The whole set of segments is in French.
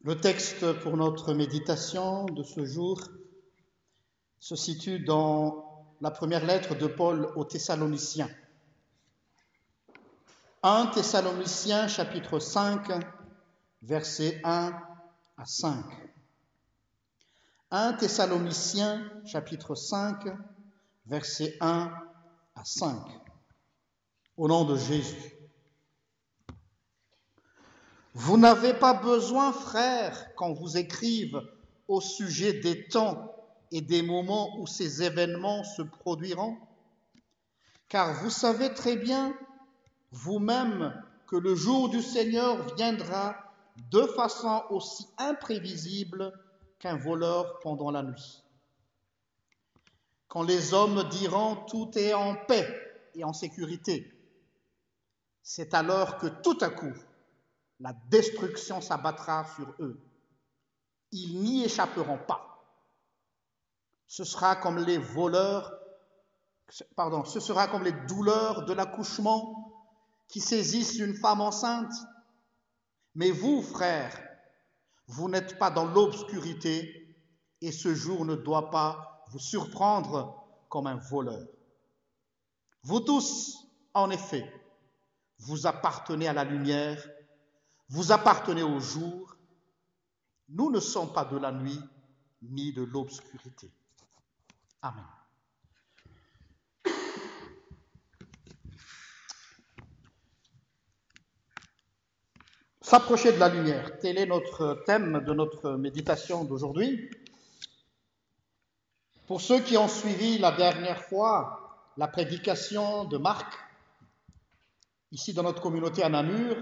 Le texte pour notre méditation de ce jour se situe dans la première lettre de Paul aux Thessaloniciens. 1 Thessaloniciens chapitre 5, versets 1 à 5. 1 Thessaloniciens chapitre 5, versets 1 à 5. Au nom de Jésus. Vous n'avez pas besoin, frères, qu'on vous écrive au sujet des temps et des moments où ces événements se produiront, car vous savez très bien, vous-même, que le jour du Seigneur viendra de façon aussi imprévisible qu'un voleur pendant la nuit. Quand les hommes diront « tout est en paix et en sécurité », c'est alors que tout à coup, la destruction s'abattra sur eux. Ils n'y échapperont pas. Ce sera comme les douleurs de l'accouchement qui saisissent une femme enceinte. Mais vous, frères, vous n'êtes pas dans l'obscurité et ce jour ne doit pas vous surprendre comme un voleur. Vous tous, en effet, vous appartenez à la lumière, vous appartenez au jour. Nous ne sommes pas de la nuit ni de l'obscurité. Amen. S'approcher de la lumière, tel est notre thème de notre méditation d'aujourd'hui. Pour ceux qui ont suivi la dernière fois la prédication de Marc, ici dans notre communauté à Namur,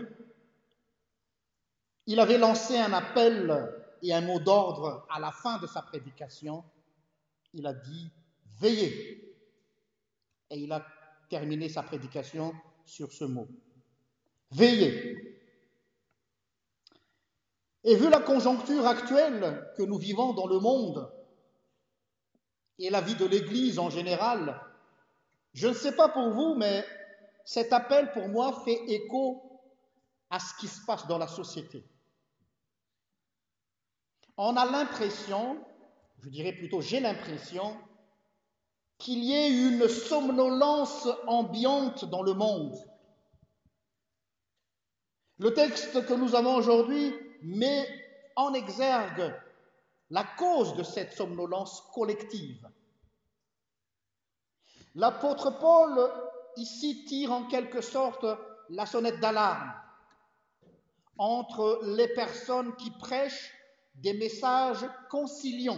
il avait lancé un appel et un mot d'ordre à la fin de sa prédication. Il a dit « Veillez ». Et il a terminé sa prédication sur ce mot. Veillez. Et vu la conjoncture actuelle que nous vivons dans le monde et la vie de l'Église en général, je ne sais pas pour vous, mais cet appel pour moi fait écho à ce qui se passe dans la société. On a l'impression, j'ai l'impression, qu'il y ait une somnolence ambiante dans le monde. Le texte que nous avons aujourd'hui met en exergue la cause de cette somnolence collective. L'apôtre Paul, ici, tire en quelque sorte la sonnette d'alarme entre les personnes qui prêchent des messages conciliants.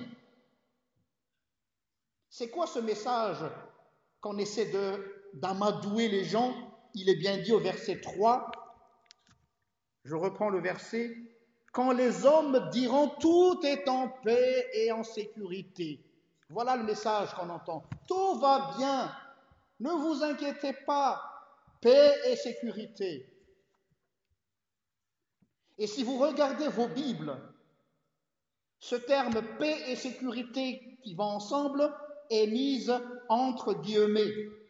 C'est quoi ce message qu'on essaie d'amadouer les gens? Il est bien dit au verset 3, je reprends le verset, « Quand les hommes diront tout est en paix et en sécurité ». Voilà le message qu'on entend. Tout va bien, ne vous inquiétez pas, paix et sécurité. Et si vous regardez vos Bibles, ce terme paix et sécurité qui va ensemble est mis entre guillemets.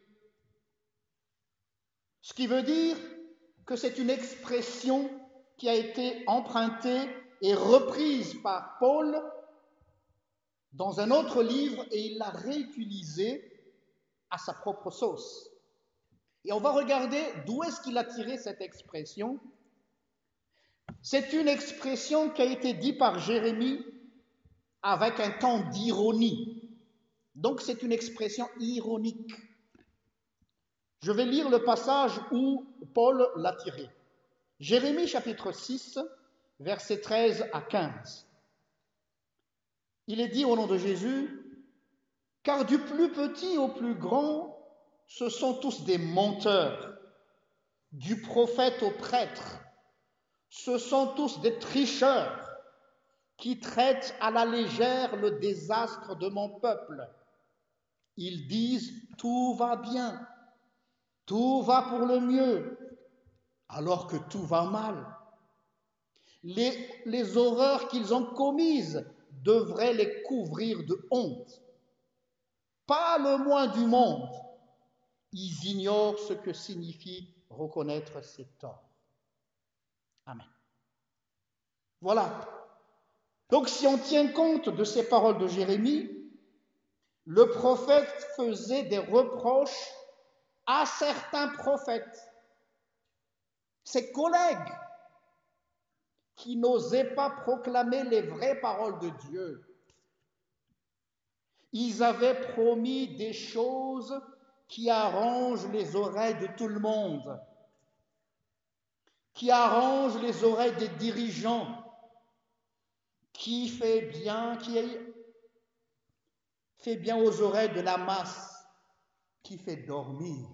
Ce qui veut dire que c'est une expression qui a été empruntée et reprise par Paul dans un autre livre et il l'a réutilisée à sa propre sauce. Et on va regarder d'où est-ce qu'il a tiré cette expression. C'est une expression qui a été dite par Jérémie avec un ton d'ironie. Donc c'est une expression ironique. Je vais lire le passage où Paul l'a tiré. Jérémie chapitre 6, versets 13 à 15. Il est dit au nom de Jésus, « Car du plus petit au plus grand, ce sont tous des menteurs, du prophète au prêtre, ce sont tous des tricheurs qui traitent à la légère le désastre de mon peuple. Ils disent « tout va bien, tout va pour le mieux », alors que tout va mal. Les horreurs qu'ils ont commises devraient les couvrir de honte. Pas le moins du monde, ils ignorent ce que signifie reconnaître ses torts. Amen. Voilà Donc si on tient compte de ces paroles de Jérémie, le prophète faisait des reproches à certains prophètes, ses collègues, qui n'osaient pas proclamer les vraies paroles de Dieu. Ils avaient promis des choses qui arrangent les oreilles de tout le monde, qui arrangent les oreilles des dirigeants, qui fait bien aux oreilles de la masse, qui fait dormir,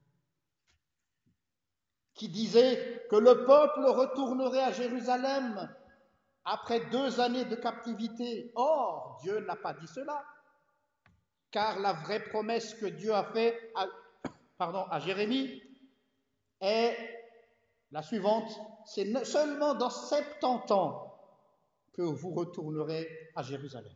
qui disait que le peuple retournerait à Jérusalem après 2 années de captivité. Or, Dieu n'a pas dit cela, car la vraie promesse que Dieu a faite à Jérémie est la suivante: c'est seulement dans 70 ans que vous retournerez à Jérusalem.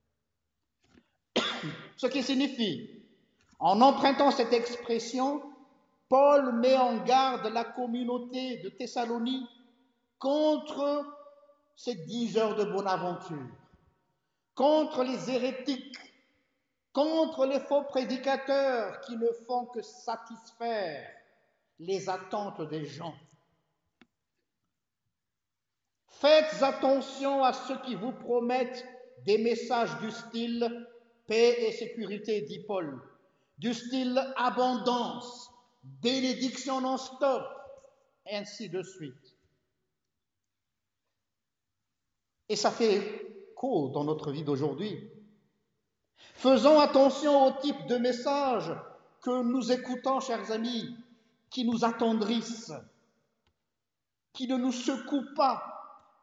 Ce qui signifie, en empruntant cette expression, Paul met en garde la communauté de Thessalonique contre ces diseurs de bonne aventure, contre les hérétiques, contre les faux prédicateurs qui ne font que satisfaire les attentes des gens. Faites attention à ceux qui vous promettent des messages du style paix et sécurité, dit Paul, du style abondance, bénédiction non-stop, et ainsi de suite. Et ça fait écho dans notre vie d'aujourd'hui. Faisons attention au type de messages que nous écoutons, chers amis, qui nous attendrissent, qui ne nous secouent pas.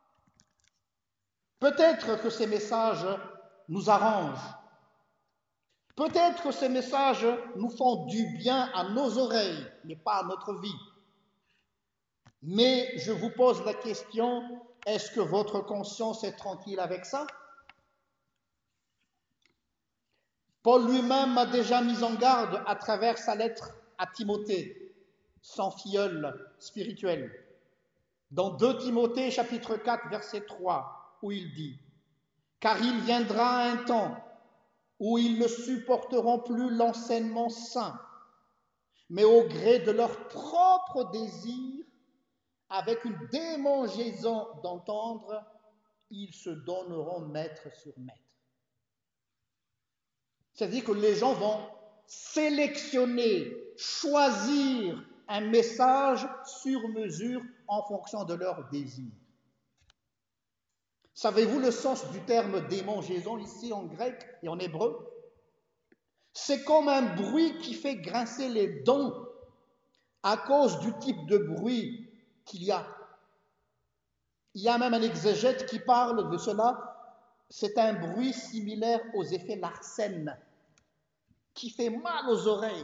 Peut-être que ces messages nous arrangent. Peut-être que ces messages nous font du bien à nos oreilles, mais pas à notre vie. Mais je vous pose la question, est-ce que votre conscience est tranquille avec ça? Paul lui-même a déjà mis en garde à travers sa lettre à Timothée, son filleul spirituel. Dans 2 Timothée chapitre 4 verset 3, où il dit: « Car il viendra un temps où ils ne supporteront plus l'enseignement saint, mais au gré de leur propre désir, avec une démangeaison d'entendre, ils se donneront maître sur maître. » C'est-à-dire que les gens vont sélectionner, choisir un message sur mesure en fonction de leurs désirs. Savez-vous le sens du terme démangeaison ici en grec et en hébreu? C'est comme un bruit qui fait grincer les dents à cause du type de bruit qu'il y a. Il y a même un exégète qui parle de cela. C'est un bruit similaire aux effets Larsen, qui fait mal aux oreilles.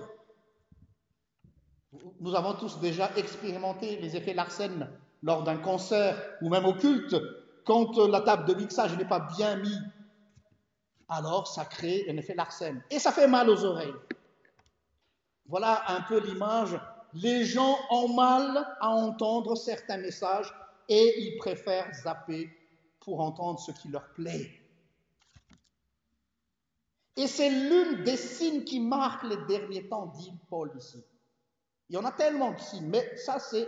Nous avons tous déjà expérimenté les effets Larsen lors d'un concert ou même au culte, quand la table de mixage n'est pas bien mise. Alors ça crée un effet Larsen et ça fait mal aux oreilles. Voilà un peu l'image. Les gens ont mal à entendre certains messages et ils préfèrent zapper pour entendre ce qui leur plaît. Et c'est l'une des signes qui marquent les derniers temps, dit Paul ici. Il y en a tellement de signes, mais ça c'est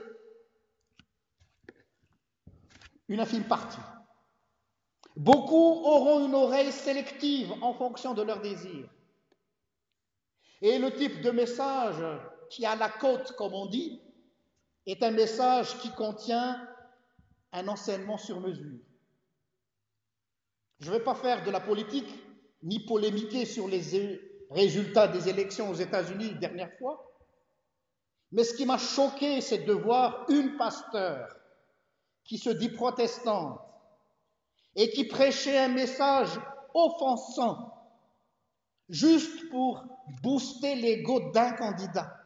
une infime partie. Beaucoup auront une oreille sélective en fonction de leurs désirs. Et le type de message qui a la cote, comme on dit, est un message qui contient un enseignement sur mesure. Je ne vais pas faire de la politique, ni polémiquer sur les résultats des élections aux États-Unis dernière fois, mais ce qui m'a choqué, c'est de voir une pasteur qui se dit protestante et qui prêchait un message offensant juste pour booster l'ego d'un candidat.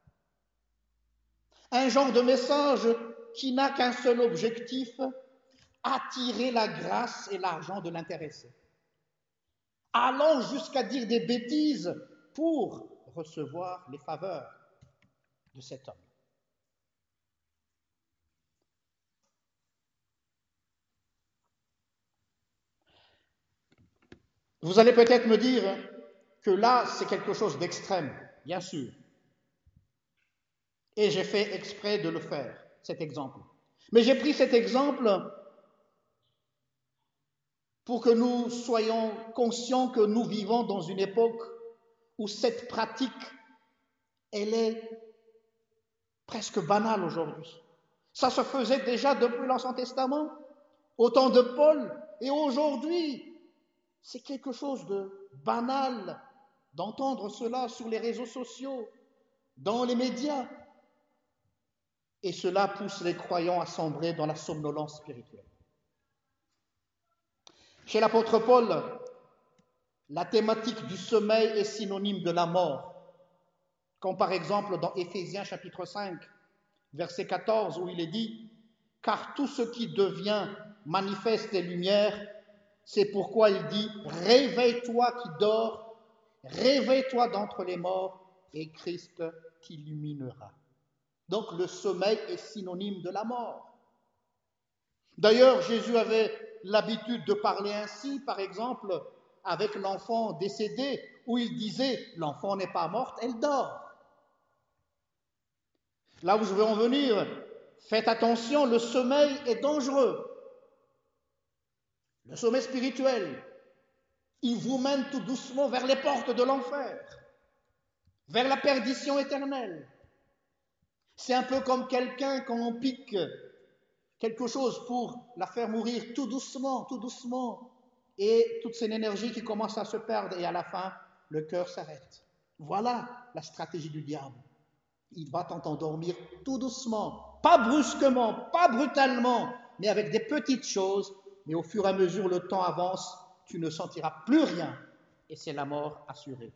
Un genre de message qui n'a qu'un seul objectif, attirer la grâce et l'argent de l'intéressé. Allant jusqu'à dire des bêtises pour recevoir les faveurs de cet homme. Vous allez peut-être me dire que là, c'est quelque chose d'extrême, bien sûr. Et j'ai fait exprès de le faire, cet exemple. Mais j'ai pris cet exemple pour que nous soyons conscients que nous vivons dans une époque où cette pratique, elle est presque banale aujourd'hui. Ça se faisait déjà depuis l'Ancien Testament, au temps de Paul, et aujourd'hui, c'est quelque chose de banal d'entendre cela sur les réseaux sociaux, dans les médias. Et cela pousse les croyants à sombrer dans la somnolence spirituelle. Chez l'apôtre Paul, la thématique du sommeil est synonyme de la mort, comme par exemple dans Éphésiens chapitre 5, verset 14, où il est dit « Car tout ce qui devient manifeste est lumière, c'est pourquoi il dit « Réveille-toi qui dors, réveille-toi d'entre les morts, et Christ t'illuminera. » Donc le sommeil est synonyme de la mort. D'ailleurs, Jésus avait l'habitude de parler ainsi, par exemple, avec l'enfant décédé, où il disait « L'enfant n'est pas morte, elle dort. » Là où je veux en venir, faites attention, le sommeil est dangereux. Le sommeil spirituel, il vous mène tout doucement vers les portes de l'enfer, vers la perdition éternelle. C'est un peu comme quelqu'un quand on pique quelque chose pour la faire mourir tout doucement, et toute son énergie qui commence à se perdre, et à la fin, le cœur s'arrête. Voilà la stratégie du diable. Il va t'endormir tout doucement, pas brusquement, pas brutalement, mais avec des petites choses, mais au fur et à mesure le temps avance, tu ne sentiras plus rien, et c'est la mort assurée.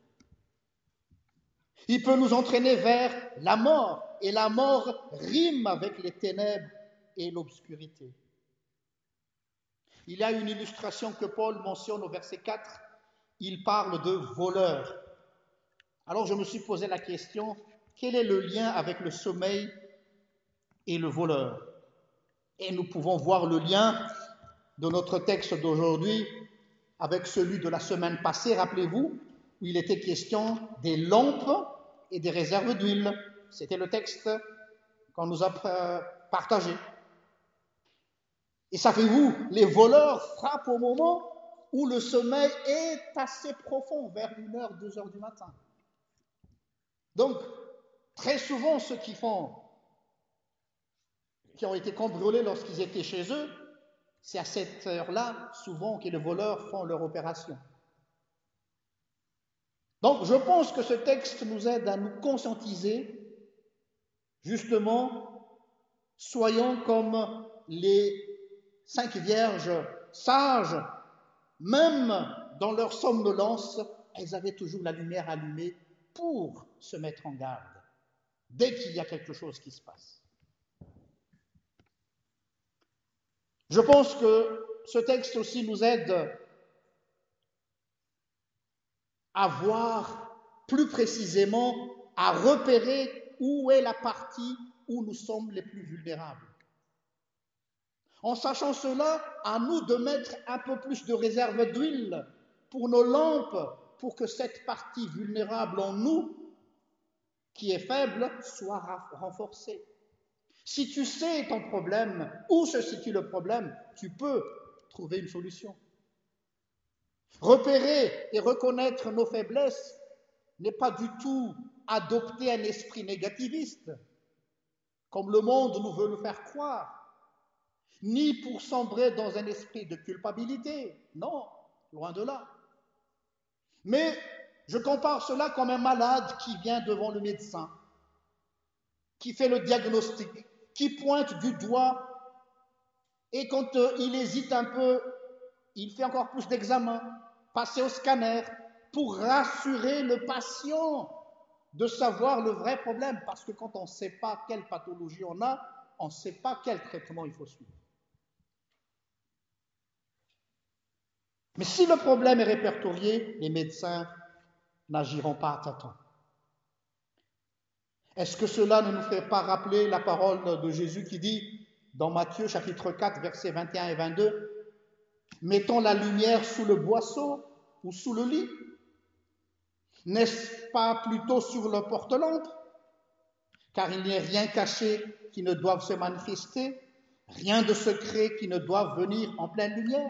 Il peut nous entraîner vers la mort, et la mort rime avec les ténèbres et l'obscurité. Il y a une illustration que Paul mentionne au verset 4, il parle de voleurs. Alors je me suis posé la question, quel est le lien avec le sommeil et le voleur? Et nous pouvons voir le lien de notre texte d'aujourd'hui avec celui de la semaine passée, rappelez-vous, où il était question des lampes et des réserves d'huile. C'était le texte qu'on nous a partagé. Et savez-vous, les voleurs frappent au moment où le sommeil est assez profond, vers 1h, 2h du matin. Donc, très souvent, ceux qui ont été cambriolés lorsqu'ils étaient chez eux, c'est à cette heure-là, souvent, que les voleurs font leur opération. Donc, je pense que ce texte nous aide à nous conscientiser, justement, soyons comme les 5 vierges sages, même dans leur somnolence, elles avaient toujours la lumière allumée pour se mettre en garde, dès qu'il y a quelque chose qui se passe. Je pense que ce texte aussi nous aide à voir plus précisément, à repérer où est la partie où nous sommes les plus vulnérables. En sachant cela, à nous de mettre un peu plus de réserve d'huile pour nos lampes, pour que cette partie vulnérable en nous, qui est faible, soit renforcée. Si tu sais ton problème, où se situe le problème, tu peux trouver une solution. Repérer et reconnaître nos faiblesses n'est pas du tout adopter un esprit négativiste, comme le monde nous veut le faire croire, ni pour sombrer dans un esprit de culpabilité, non, loin de là. Mais je compare cela comme un malade qui vient devant le médecin, qui fait le diagnostic, qui pointe du doigt, et quand il hésite un peu, il fait encore plus d'examens, passer au scanner, pour rassurer le patient de savoir le vrai problème, parce que quand on ne sait pas quelle pathologie on a, on ne sait pas quel traitement il faut suivre. Mais si le problème est répertorié, les médecins n'agiront pas à temps. Est-ce que cela ne nous fait pas rappeler la parole de Jésus qui dit dans Matthieu chapitre 4, versets 21 et 22, « Mettons la lumière sous le boisseau ou sous le lit? N'est-ce pas plutôt sur le porte-lampe? Car il n'y a rien caché qui ne doive se manifester, rien de secret qui ne doive venir en pleine lumière.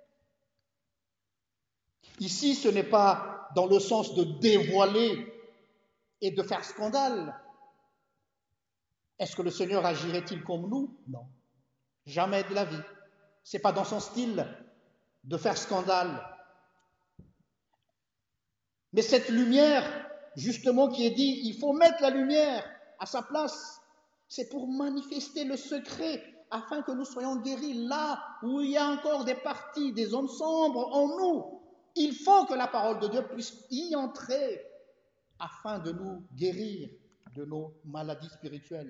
Ici, ce n'est pas dans le sens de dévoiler et de faire scandale. Est-ce que le Seigneur agirait-il comme nous? Non, jamais de la vie. Ce n'est pas dans son style de faire scandale. Mais cette lumière, justement, qui est dit, il faut mettre la lumière à sa place, c'est pour manifester le secret, afin que nous soyons guéris là où il y a encore des parties, des zones sombres en nous. Il faut que la parole de Dieu puisse y entrer, afin de nous guérir de nos maladies spirituelles.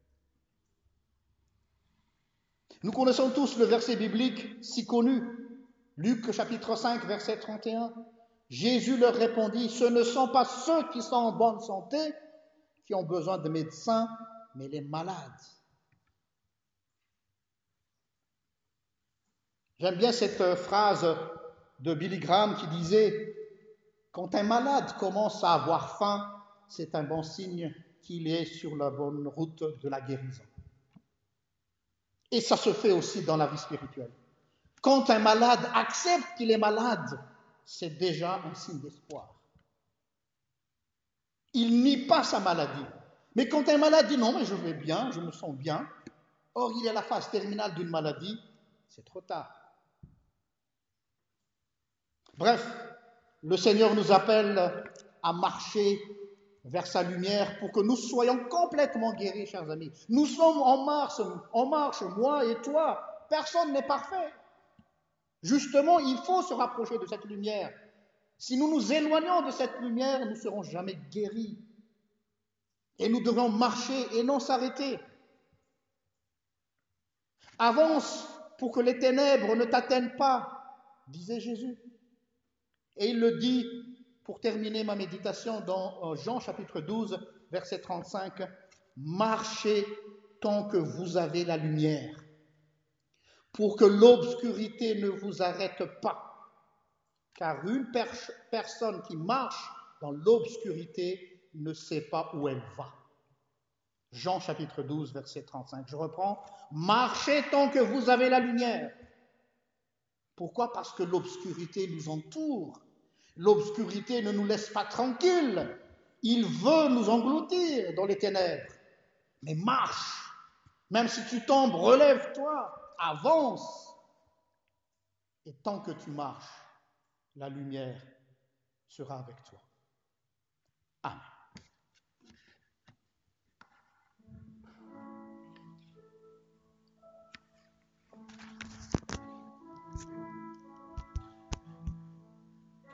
Nous connaissons tous le verset biblique si connu, Luc chapitre 5, verset 31. Jésus leur répondit, ce ne sont pas ceux qui sont en bonne santé qui ont besoin de médecins, mais les malades. J'aime bien cette phrase de Billy Graham qui disait, quand un malade commence à avoir faim, c'est un bon signe qu'il est sur la bonne route de la guérison. Et ça se fait aussi dans la vie spirituelle. Quand un malade accepte qu'il est malade, c'est déjà un signe d'espoir. Il nie pas sa maladie. Mais quand un malade dit non, mais je vais bien, je me sens bien, or il est à la phase terminale d'une maladie, c'est trop tard. Bref, le Seigneur nous appelle à marcher vers sa lumière pour que nous soyons complètement guéris, chers amis. Nous sommes en marche, moi et toi. Personne n'est parfait. Justement, il faut se rapprocher de cette lumière. Si nous nous éloignons de cette lumière, nous ne serons jamais guéris. Et nous devons marcher et non s'arrêter. Avance pour que les ténèbres ne t'atteignent pas, disait Jésus. Et il le dit pour terminer ma méditation dans Jean chapitre 12, verset 35. Marchez tant que vous avez la lumière, pour que l'obscurité ne vous arrête pas. Car une personne qui marche dans l'obscurité ne sait pas où elle va. Jean chapitre 12, verset 35. Je reprends. Marchez tant que vous avez la lumière. Pourquoi? Parce que l'obscurité nous entoure. L'obscurité ne nous laisse pas tranquilles. Il veut nous engloutir dans les ténèbres. Mais marche. Même si tu tombes, relève-toi, avance. Et tant que tu marches, la lumière sera avec toi. Amen.